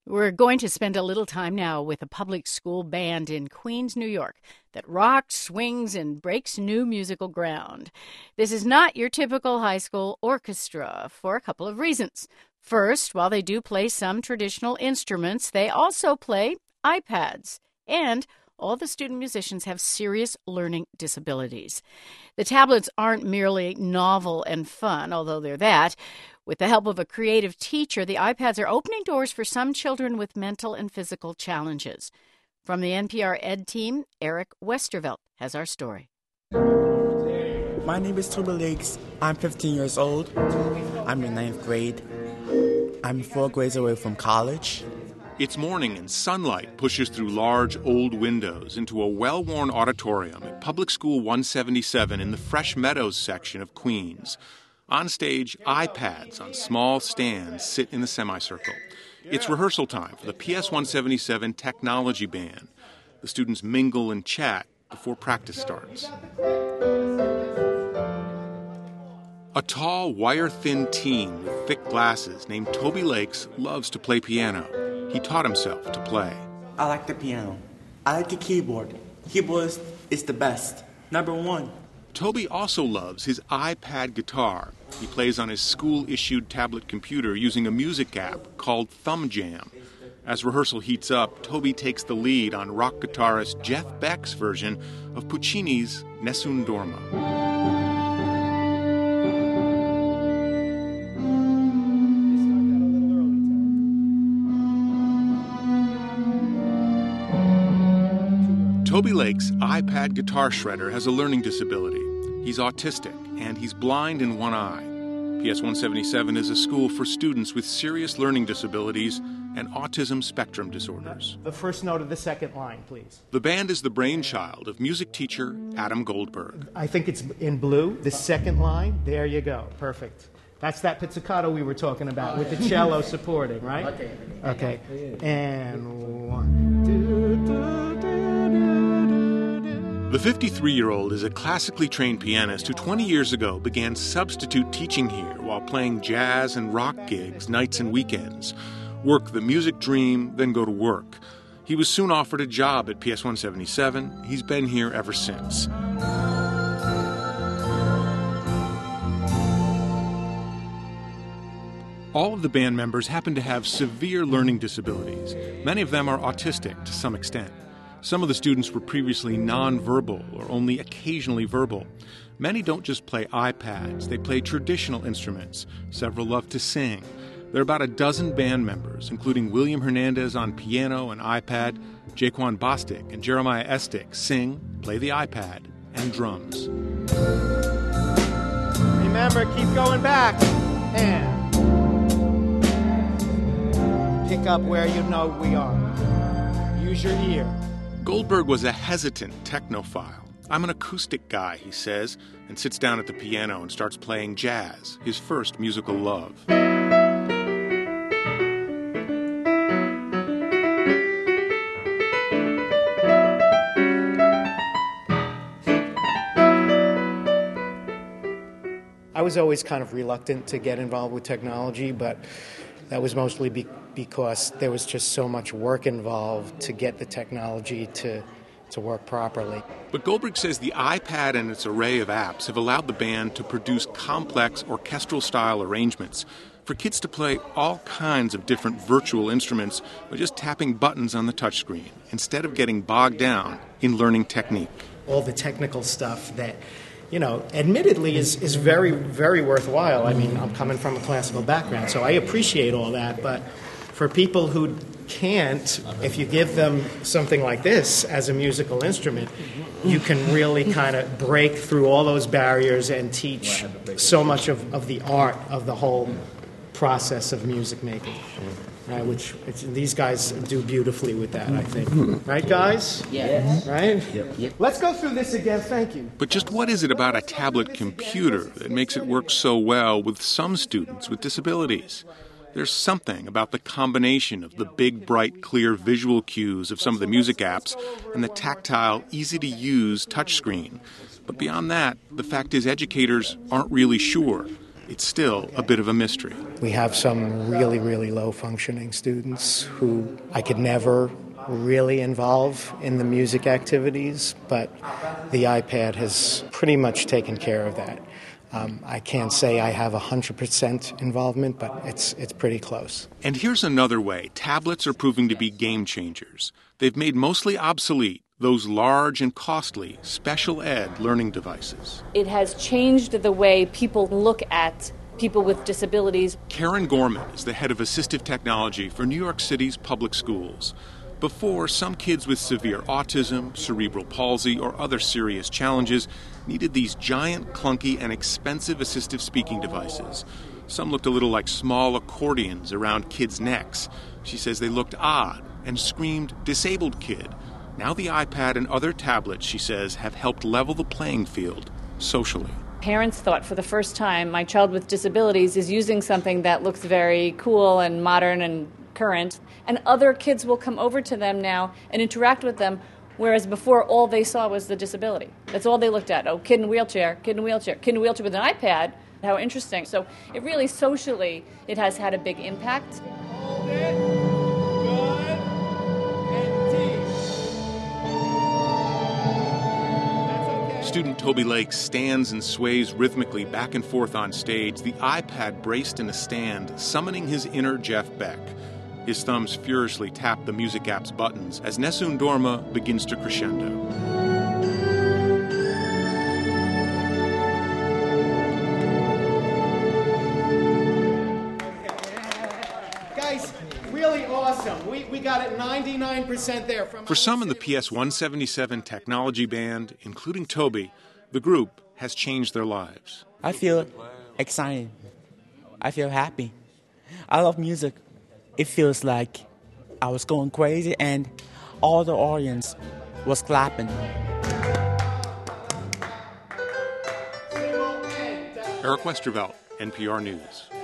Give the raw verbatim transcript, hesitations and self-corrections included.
We're going to spend a little time now with a public school band in Queens, New York, that rocks, swings, and breaks new musical ground. This is not your typical high school orchestra for a couple of reasons. First, while they do play some traditional instruments, they also play iPads, and all the student musicians have serious learning disabilities. The tablets aren't merely novel and fun, although they're that. With the help of a creative teacher, the iPads are opening doors for some children with mental and physical challenges. From the N P R Ed team, Eric Westervelt has our story. My name is Toby Lakes. I'm fifteen years old. I'm in ninth grade. I'm four grades away from college. It's morning and sunlight pushes through large, old windows into a well-worn auditorium at Public School one seventy-seven in the Fresh Meadows section of Queens. On stage, iPads on small stands sit in the semicircle. It's rehearsal time for the P S one seventy-seven Technology Band. The students mingle and chat before practice starts. A tall, wire-thin teen with thick glasses named Toby Lakes loves to play piano. He taught himself to play. I like the piano. I like the keyboard. Keyboard is, is the best. Number one. Toby also loves his iPad guitar. He plays on his school-issued tablet computer using a music app called Thumb Jam. As rehearsal heats up, Toby takes the lead on rock guitarist Jeff Beck's version of Puccini's Nessun Dorma. Toby Lakes' iPad guitar shredder has a learning disability. He's autistic, and he's blind in one eye. P S one seventy-seven is a school for students with serious learning disabilities and autism spectrum disorders. The first note of the second line, please. The band is the brainchild of music teacher Adam Goldberg. I think it's in blue, the second line. There you go. Perfect. That's that pizzicato we were talking about with the cello supporting, right? Okay. Okay. And one, two, two, two. The fifty-three-year-old is a classically trained pianist who twenty years ago began substitute teaching here while playing jazz and rock gigs nights and weekends. Work the music dream, then go to work. He was soon offered a job at P S one seventy-seven. He's been here ever since. All of the band members happen to have severe learning disabilities. Many of them are autistic to some extent. Some of the students were previously nonverbal or only occasionally verbal. Many don't just play iPads, they play traditional instruments. Several love to sing. There are about a dozen band members, including William Hernandez on piano and iPad, Jaquan Bostic and Jeremiah Estick sing, play the iPad, and drums. Remember, keep going back. And pick up where you know we are. Use your ear. Goldberg was a hesitant technophile. I'm an acoustic guy, he says, and sits down at the piano and starts playing jazz, his first musical love. I was always kind of reluctant to get involved with technology, but that was mostly be- because there was just so much work involved to get the technology to, to work properly. But Goldberg says the iPad and its array of apps have allowed the band to produce complex orchestral-style arrangements for kids to play all kinds of different virtual instruments by just tapping buttons on the touchscreen, instead of getting bogged down in learning technique. All the technical stuff that, you know, admittedly is, is very, very worthwhile. I mean, I'm coming from a classical background, so I appreciate all that. But for people who can't, if you give them something like this as a musical instrument, you can really kind of break through all those barriers and teach so much of, of the art of the whole process of music making. Right, which it's, these guys do beautifully with that, I think. Right, guys? Yes. Right? Yep. Yep. Let's go through this again. Thank you. But just what is it about a tablet computer that makes it work so well with some students with disabilities? There's something about the combination of the big, bright, clear visual cues of some of the music apps and the tactile, easy-to-use touchscreen. But beyond that, the fact is educators aren't really sure. it's still a bit of a mystery. We have some really, really low-functioning students who I could never really involve in the music activities, but the iPad has pretty much taken care of that. Um, I can't say I have one hundred percent involvement, but it's it's pretty close. And here's another way tablets are proving to be game changers. They've made mostly obsolete those large and costly special ed learning devices. It has changed the way people look at people with disabilities. Karen Gorman is the head of assistive technology for New York City's public schools. Before, some kids with severe autism, cerebral palsy, or other serious challenges needed these giant, clunky, and expensive assistive speaking devices. Some looked a little like small accordions around kids' necks. She says they looked odd and screamed, "Disabled kid." Now the iPad and other tablets, she says, have helped level the playing field socially. Parents thought for the first time, my child with disabilities is using something that looks very cool and modern and current, and other kids will come over to them now and interact with them, whereas before all they saw was the disability. That's all they looked at. Oh, kid in a wheelchair, kid in a wheelchair, kid in a wheelchair with an iPad. How interesting. So it really, socially, it has had a big impact. Hold it. Good. And deep. That's okay. Student Toby Lake stands and sways rhythmically back and forth on stage, the iPad braced in a stand, summoning his inner Jeff Beck. His thumbs furiously tap the music app's buttons as Nessun Dorma begins to crescendo. Guys, really awesome. We, we got it ninety-nine percent there. From For some in the P S one seventy-seven Technology Band, including Toby, the group has changed their lives. I feel excited. I feel happy. I love music. It feels like I was going crazy and all the audience was clapping. Eric Westervelt, N P R News.